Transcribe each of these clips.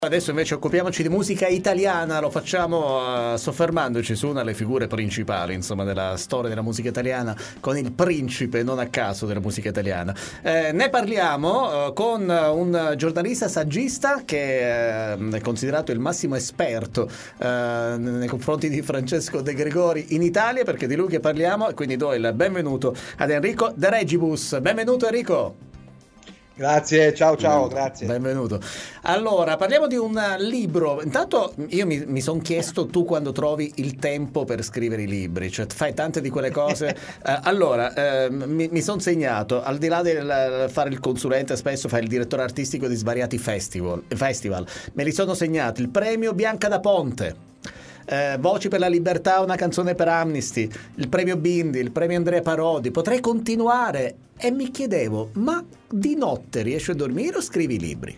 Adesso invece occupiamoci di musica italiana, lo facciamo soffermandoci su una delle figure principali, insomma, della storia della musica italiana, con il principe, non a caso, della musica italiana. Ne parliamo con un giornalista saggista che è considerato il massimo esperto nei confronti di Francesco De Gregori in Italia, perché è di lui che parliamo, e quindi do il benvenuto ad Enrico De Regibus. Benvenuto Enrico! Grazie, ciao ciao, Benvenuto. grazie. Benvenuto. Allora, parliamo di un libro. Intanto io mi sono chiesto tu quando trovi il tempo per scrivere i libri, cioè fai tante di quelle cose. Mi sono segnato, al di là del fare il consulente, spesso fai il direttore artistico di svariati festival. Me li sono segnati il premio Bianca da Ponte. Voci per la libertà, una canzone per Amnesty, il premio Bindi, il premio Andrea Parodi. Potrei continuare e mi chiedevo, ma di notte riesci a dormire o scrivi libri?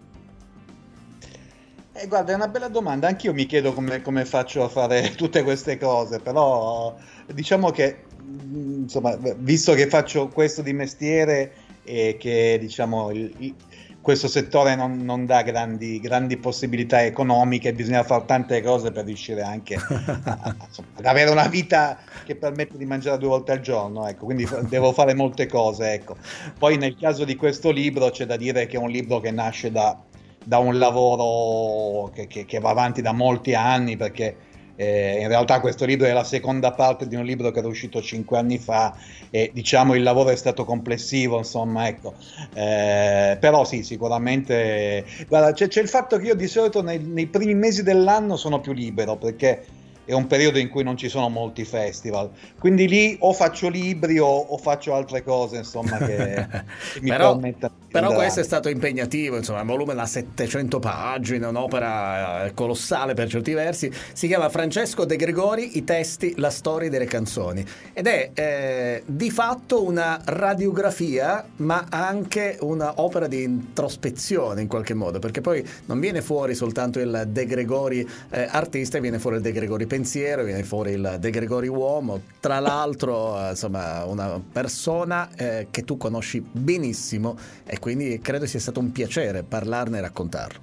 Guarda, è una bella domanda, anch'io mi chiedo come faccio a fare tutte queste cose, però diciamo che, insomma, visto che faccio questo di mestiere e che, diciamo, questo settore non dà grandi possibilità economiche, bisogna fare tante cose per riuscire anche insomma, ad avere una vita che permette di mangiare 2 volte al giorno, ecco, quindi devo fare molte cose, ecco. Poi nel caso di questo libro c'è da dire che è un libro che nasce da un lavoro che va avanti da molti anni, perché in realtà questo libro è la seconda parte di un libro che era uscito 5 anni fa e diciamo il lavoro è stato complessivo, insomma, ecco. Però sì, sicuramente guarda, c'è il fatto che io di solito nei primi mesi dell'anno sono più libero, perché è un periodo in cui non ci sono molti festival, quindi lì o faccio libri o faccio altre cose, insomma, che mi però, permettano di però questo è andare. stato impegnativo, insomma, un volume da 700 pagine, un'opera colossale per certi versi. Si chiama Francesco De Gregori, i testi, la storia delle canzoni. Ed è di fatto una radiografia, ma anche un'opera di introspezione in qualche modo, perché poi non viene fuori soltanto il De Gregori artista, viene fuori il De Gregori pensiero, viene fuori il De Gregori uomo, tra l'altro insomma una persona che tu conosci benissimo e quindi credo sia stato un piacere parlarne e raccontarlo.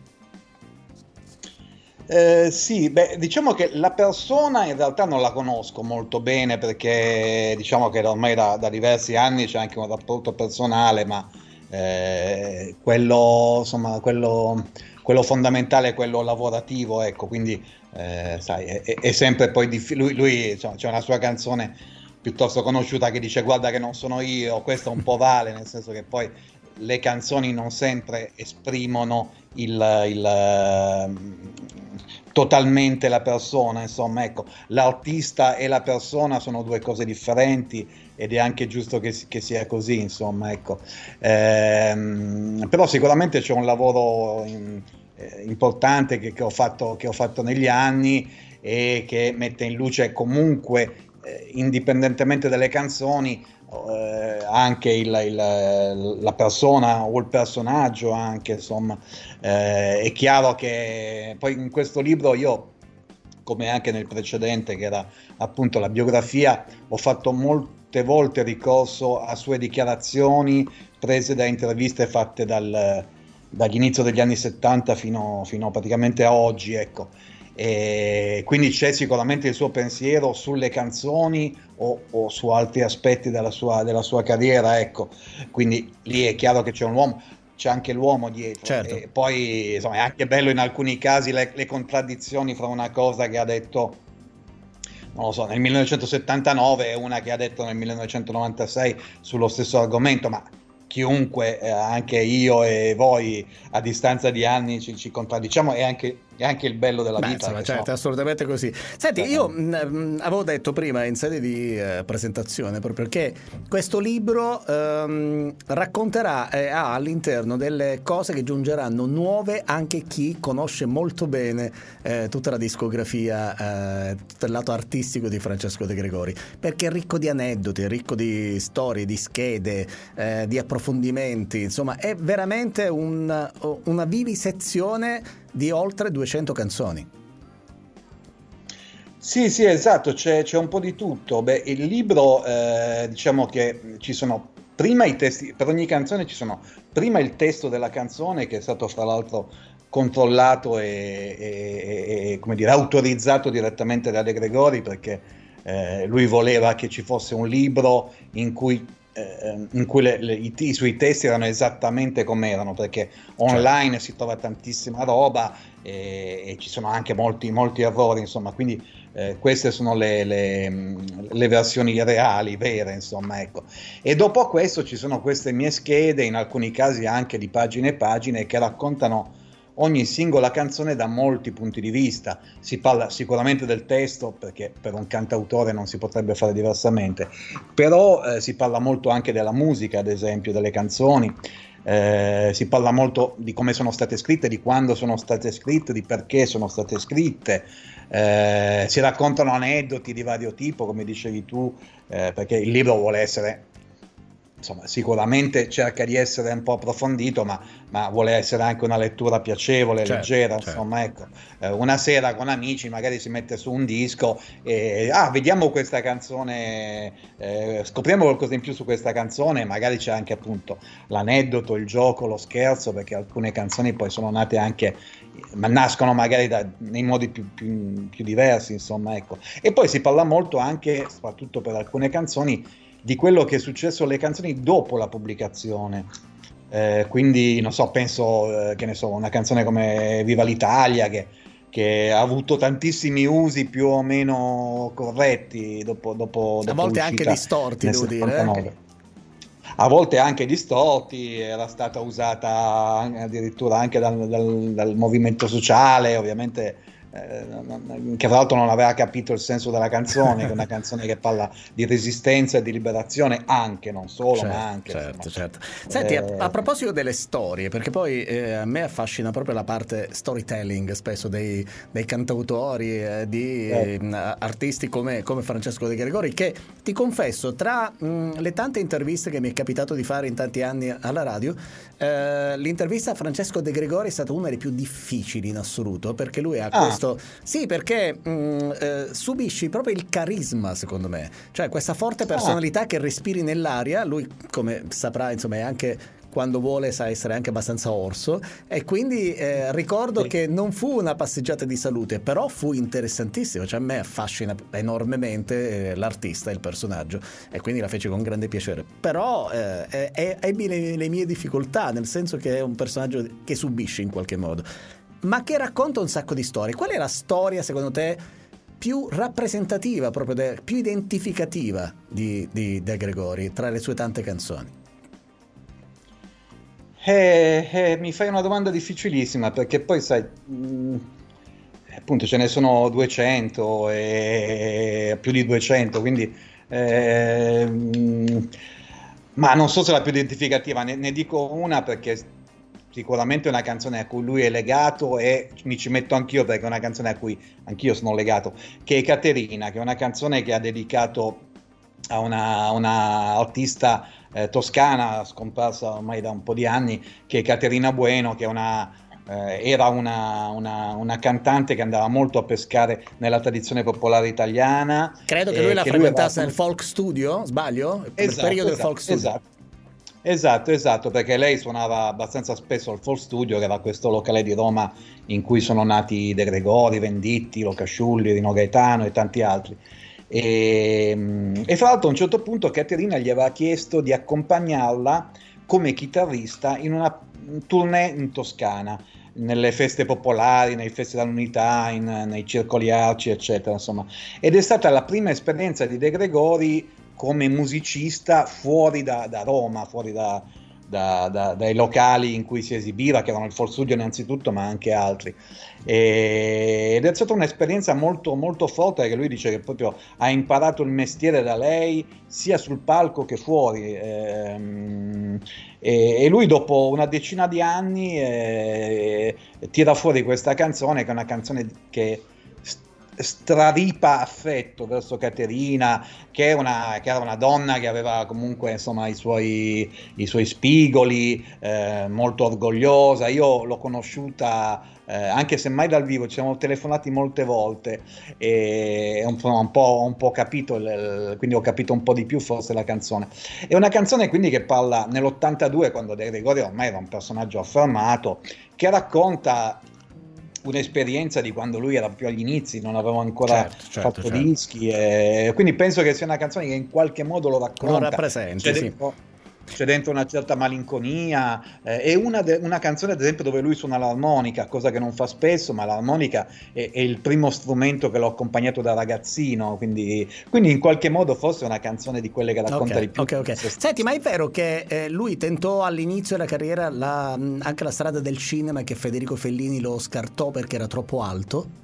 Sì, beh, diciamo che la persona in realtà non la conosco molto bene, perché diciamo che ormai da diversi anni c'è anche un rapporto personale, ma quello, insomma, quello fondamentale è quello lavorativo, ecco, quindi sai, è sempre poi lui insomma, c'è una sua canzone piuttosto conosciuta che dice guarda che non sono io, questo un po' vale, nel senso che poi le canzoni non sempre esprimono totalmente la persona, insomma, ecco, l'artista e la persona sono due cose differenti ed è anche giusto che sia così, insomma, ecco. Però sicuramente c'è un lavoro importante che ho fatto negli anni e che mette in luce comunque, indipendentemente dalle canzoni, anche la persona o il personaggio anche, insomma. È chiaro che poi in questo libro io, come anche nel precedente che era appunto la biografia, ho fatto molte volte ricorso a sue dichiarazioni prese da interviste fatte dall'inizio degli anni 70 fino praticamente a oggi, ecco. E quindi c'è sicuramente il suo pensiero sulle canzoni o su altri aspetti della sua carriera, ecco. Quindi lì è chiaro che c'è anche l'uomo dietro, Certo. e poi insomma è anche bello in alcuni casi le contraddizioni fra una cosa che ha detto, non lo so, nel 1979 e una che ha detto nel 1996 sullo stesso argomento, ma chiunque, anche io e voi, a distanza di anni ci contraddiciamo, è anche il bello della Beh, vita, insomma, che certo, è so. assolutamente così. Senti, io Eh, avevo detto prima in sede di presentazione proprio che questo libro racconterà e ha all'interno delle cose che giungeranno nuove anche chi conosce molto bene tutta la discografia, tutto il lato artistico di Francesco De Gregori, perché è ricco di aneddoti, è ricco di schede, di approfondimenti, insomma, è veramente una vivisezione di oltre 200 canzoni. Sì, sì, esatto, c'è un po' di tutto. Beh, il libro, diciamo che ci sono prima i testi, per ogni canzone ci sono prima il testo della canzone, che è stato fra l'altro controllato e, come dire, autorizzato direttamente da De Gregori, perché lui voleva che ci fosse un libro in cui i suoi testi erano esattamente come erano, perché online si trova tantissima roba e ci sono anche molti errori, insomma, quindi queste sono le versioni reali, vere, insomma, ecco. E dopo questo ci sono queste mie schede, in alcuni casi anche di pagine e pagine, che raccontano ogni singola canzone da molti punti di vista. Si parla sicuramente del testo, perché per un cantautore non si potrebbe fare diversamente, però si parla molto anche della musica, ad esempio, delle canzoni. Si parla molto di come sono state scritte, di quando sono state scritte, di perché sono state scritte. Si raccontano aneddoti di vario tipo, come dicevi tu, perché il libro vuole essere, insomma, sicuramente cerca di essere un po' approfondito, ma vuole essere anche una lettura piacevole, leggera, insomma, ecco. Una sera con amici magari si mette su un disco e vediamo questa canzone, scopriamo qualcosa in più su questa canzone, magari c'è anche appunto l'aneddoto, il gioco, lo scherzo, perché alcune canzoni poi sono nate anche, ma nascono magari nei modi più diversi, insomma, ecco. E poi si parla molto anche, soprattutto per alcune canzoni, di quello che è successo alle canzoni dopo la pubblicazione. Quindi, non so, penso, che ne so, una canzone come Viva l'Italia, che ha avuto tantissimi usi più o meno corretti dopo a volte anche distorti, devo dire. A volte anche distorti, era stata usata addirittura anche dal movimento sociale, ovviamente, che tra l'altro non aveva capito il senso della canzone, che è una canzone che parla di resistenza e di liberazione, anche, non solo, ma anche. Certo. Senti, a proposito delle storie, perché poi a me affascina proprio la parte storytelling spesso dei cantautori, di artisti come Francesco De Gregori, che ti confesso, tra le tante interviste che mi è capitato di fare in tanti anni alla radio, l'intervista a Francesco De Gregori è stata una delle più difficili in assoluto, perché lui ha questo. Sì, perché subisci proprio il carisma, secondo me, cioè questa forte personalità che respiri nell'aria. Lui, come saprà, insomma, è anche, quando vuole, sa essere anche abbastanza orso, e quindi ricordo che non fu una passeggiata di salute, però fu interessantissimo, cioè a me affascina enormemente l'artista e il personaggio, e quindi la feci con grande piacere, però ebbi le mie difficoltà, nel senso che è un personaggio che subisce in qualche modo, ma che racconta un sacco di storie. Qual è la storia, secondo te, più rappresentativa, proprio più identificativa di De Gregori tra le sue tante canzoni? Mi fai una domanda difficilissima, perché poi sai, appunto ce ne sono 200 e più di 200, quindi ma non so se la più identificativa, ne dico una, perché sicuramente è una canzone a cui lui è legato, e mi ci metto anch'io perché è una canzone a cui anch'io sono legato, che è Caterina, che è una canzone che ha dedicato a una artista toscana, scomparsa ormai da un po' di anni, che è Caterina Bueno, che era una cantante che andava molto a pescare nella tradizione popolare italiana. Credo che lui la frequentasse nel folk studio, sbaglio? Esatto, nel periodo del folk studio. Esatto, perché lei suonava abbastanza spesso al Folk Studio, che era questo locale di Roma in cui sono nati De Gregori, Venditti, Locasciulli, Rino Gaetano e tanti altri. E fra l'altro a un certo punto Caterina gli aveva chiesto di accompagnarla come chitarrista in una tournée in Toscana, nelle feste popolari, nei festival dell'Unità, nei circoli arci, eccetera, insomma. Ed è stata la prima esperienza di De Gregori come musicista fuori da Roma, fuori dai locali in cui si esibiva, che erano il Folk Studio innanzitutto, ma anche altri. Ed è stata un'esperienza molto, molto forte, perché lui dice che proprio ha imparato il mestiere da lei, sia sul palco che fuori. E lui, dopo una decina di anni, tira fuori questa canzone, che è una canzone che straripa affetto verso Caterina, che era una donna che aveva comunque insomma i suoi spigoli, molto orgogliosa. Io l'ho conosciuta, anche se mai dal vivo, ci siamo telefonati molte volte e un po' capito, quindi ho capito un po' di più forse la canzone. È una canzone quindi che parla nell'82, quando De Gregori ormai era un personaggio affermato, che racconta un'esperienza di quando lui era più agli inizi, non aveva ancora fatto dischi, e quindi penso che sia una canzone che in qualche modo lo racconta. Lo rappresenta, C'è dentro una certa malinconia, è una canzone ad esempio dove lui suona l'armonica, cosa che non fa spesso, ma l'armonica è il primo strumento che l'ho accompagnato da ragazzino, quindi in qualche modo forse è una canzone di quelle che racconta di più. Ok. Senti, ma è vero che lui tentò all'inizio della carriera anche la strada del cinema, che Federico Fellini lo scartò perché era troppo alto?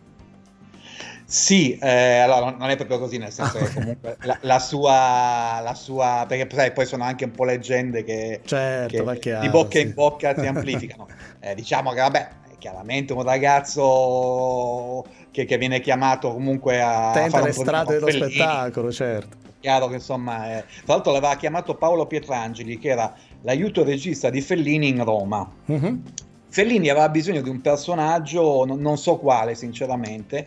Sì, allora non è proprio così, nel senso che comunque la sua, perché sai, poi sono anche un po' leggende che di bocca in bocca si amplificano. Diciamo che vabbè, è chiaramente un ragazzo che viene chiamato comunque a fare le strade dello spettacolo, certo. Chiaro che insomma, tra l'altro l'aveva chiamato Paolo Pietrangeli, che era l'aiuto regista di Fellini in Roma. Mm-hmm. Fellini aveva bisogno di un personaggio, non so quale sinceramente,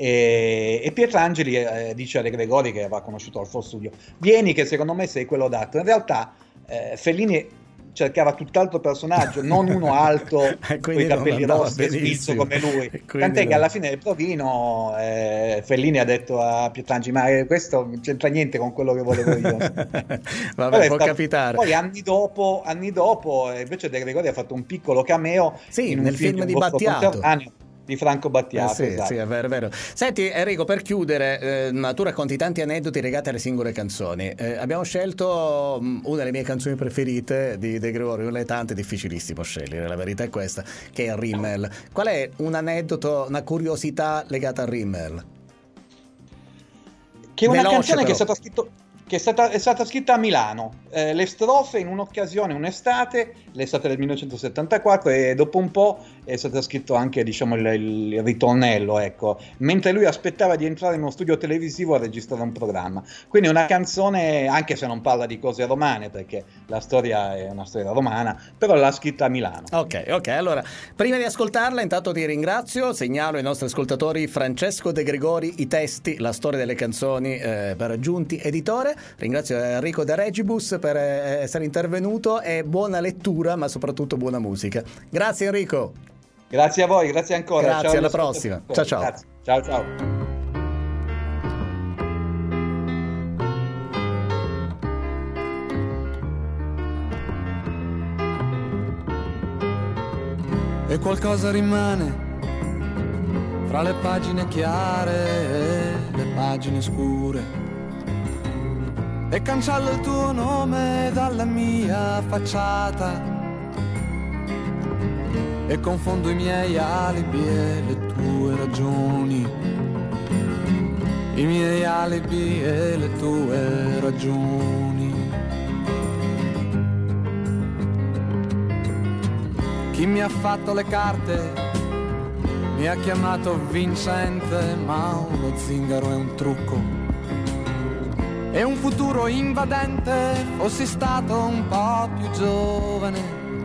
e Pietrangeli dice a De Gregori, che aveva conosciuto al Foro Studio: vieni che secondo me sei quello adatto. In realtà Fellini cercava tutt'altro personaggio, non uno alto con i capelli rossi e spizzo come lui, tant'è che alla fine del provino Fellini ha detto a Pietrangeli: ma questo non c'entra niente con quello che volevo io. Vabbè, può capitare. Poi anni dopo invece De Gregori ha fatto un piccolo cameo in un nel film di Battiato di Franco Battiato. Sì, è vero. Senti Enrico, per chiudere, tu racconti tanti aneddoti legati alle singole canzoni. Abbiamo scelto una delle mie canzoni preferite di De Gregori, una delle tante, difficilissimo scegliere, la verità è questa, che è Rimmel. Qual è un aneddoto, una curiosità legata a Rimmel? Che è una canzone che è stata scritta a Milano, le strofe in un'occasione, un'estate, l'estate del 1974, e dopo un po' è stato scritto anche, diciamo, il ritornello, ecco, mentre lui aspettava di entrare in uno studio televisivo a registrare un programma. Quindi una canzone, anche se non parla di cose romane, perché la storia è una storia romana, però l'ha scritta a Milano. Ok, allora, prima di ascoltarla, intanto ti ringrazio, segnalo ai nostri ascoltatori Francesco De Gregori, i testi, la storia delle canzoni, per Giunti Editore. Ringrazio Enrico De Regibus per essere intervenuto, e buona lettura, ma soprattutto buona musica. Grazie Enrico. Grazie a voi, grazie ancora. Grazie, ciao, alla prossima. Ciao. Grazie. Ciao. E qualcosa rimane fra le pagine chiare e le pagine scure, e cancello il tuo nome dalla mia facciata, e confondo i miei alibi e le tue ragioni, i miei alibi e le tue ragioni. Chi mi ha fatto le carte mi ha chiamato vincente, ma uno zingaro è un trucco e un futuro invadente. Fossi stato un po' più giovane,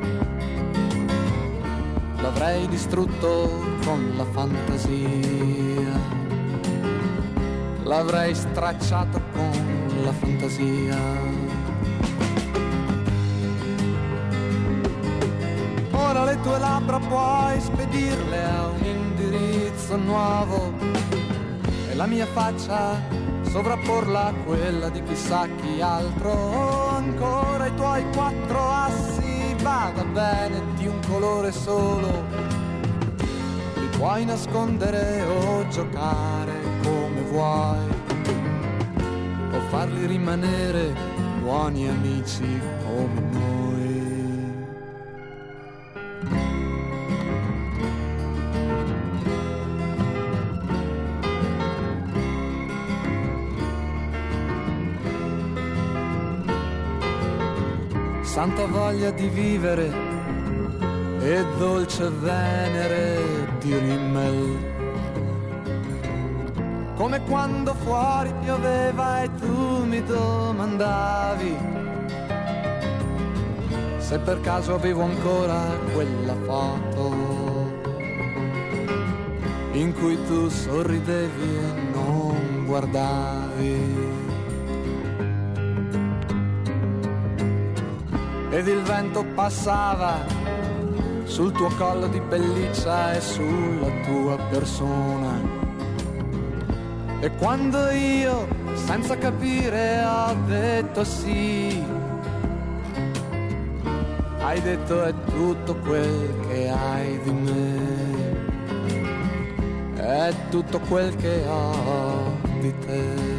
l'avrei distrutto con la fantasia, l'avrei stracciato con la fantasia. Ora le tue labbra puoi spedirle a un indirizzo nuovo, e la mia faccia sovrapporla a quella di chissà chi altro. Ancora i tuoi 4 assi, vada bene, di un colore solo, li puoi nascondere o giocare come vuoi, o farli rimanere buoni amici come noi. Santa voglia di vivere e dolce venere di Rimmel. come quando fuori pioveva e tu mi domandavi se per caso avevo ancora quella foto in cui tu sorridevi e non guardavi. Ed il vento passava sul tuo collo di pelliccia e sulla tua persona. E quando io, senza capire, ho detto sì, hai detto è tutto quel che hai di me, è tutto quel che ho di te.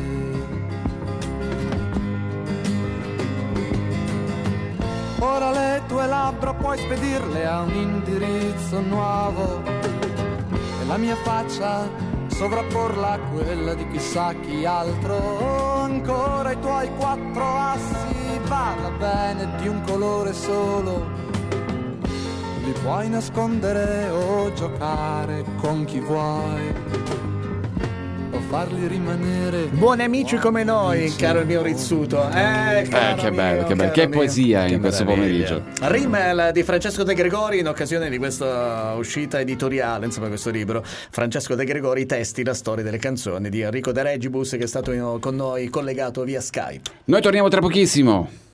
Ora le tue labbra puoi spedirle a un indirizzo nuovo e la mia faccia sovrapporla a quella di chissà chi altro. Ancora i tuoi 4 assi, va bene, di un colore solo, li puoi nascondere o giocare con chi vuoi o farli rimanere buoni amici come noi, caro il mio Rizzuto. Che bello, che poesia in questo pomeriggio. Rimmel di Francesco De Gregori, in occasione di questa uscita editoriale, insomma, questo libro. Francesco De Gregori, i testi, la storia delle canzoni di Enrico De Regibus, che è stato con noi collegato via Skype. Noi torniamo tra pochissimo.